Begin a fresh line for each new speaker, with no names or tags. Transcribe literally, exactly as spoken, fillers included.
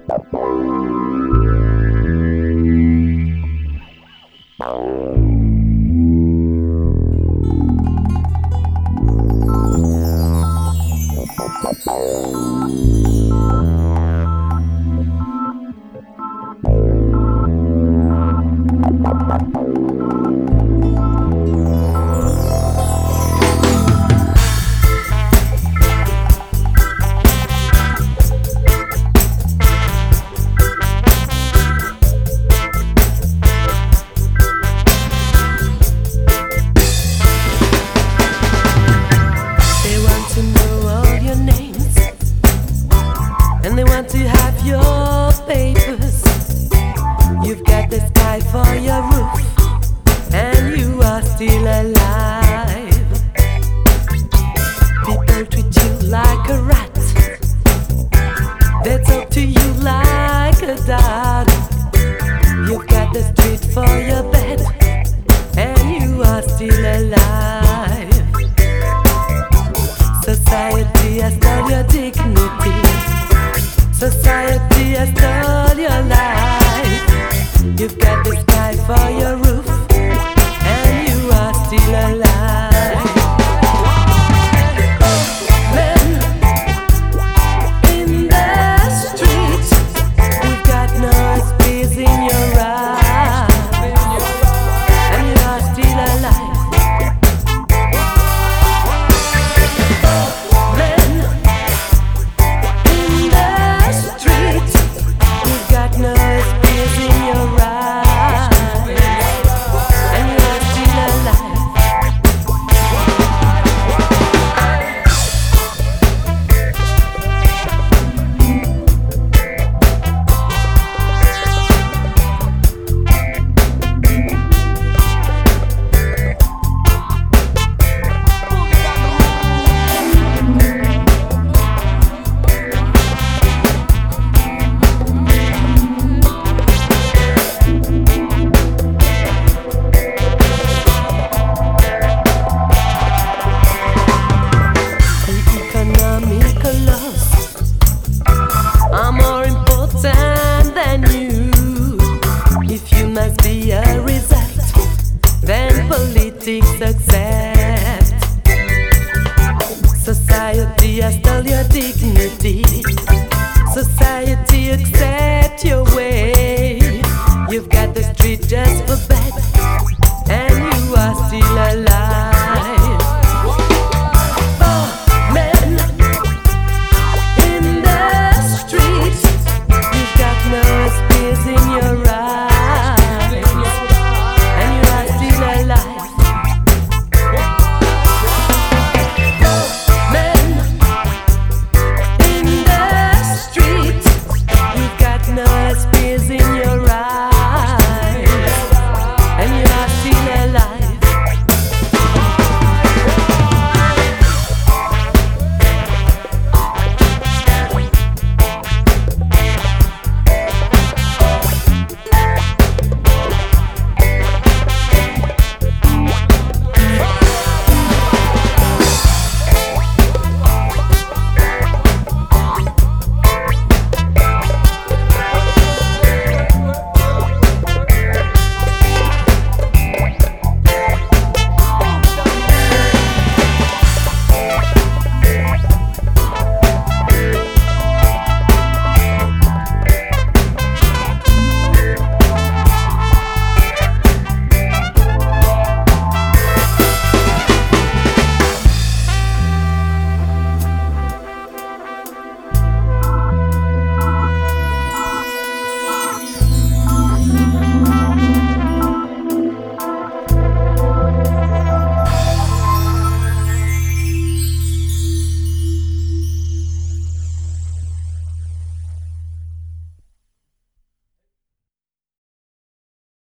They want to have your papers. You've got the sky for your roof, and you are still alive. People treat you like a rat. They talk to you like a dog. You've got the street for your bed, and you are still alive. Society has stole your dignity. Society has stole your life. You've got the sky for your roof, and you are still alive. Men in the street, you've got no space in your eyes, and you are still alive. Politics accept. Society has stole your dignity. Society accept your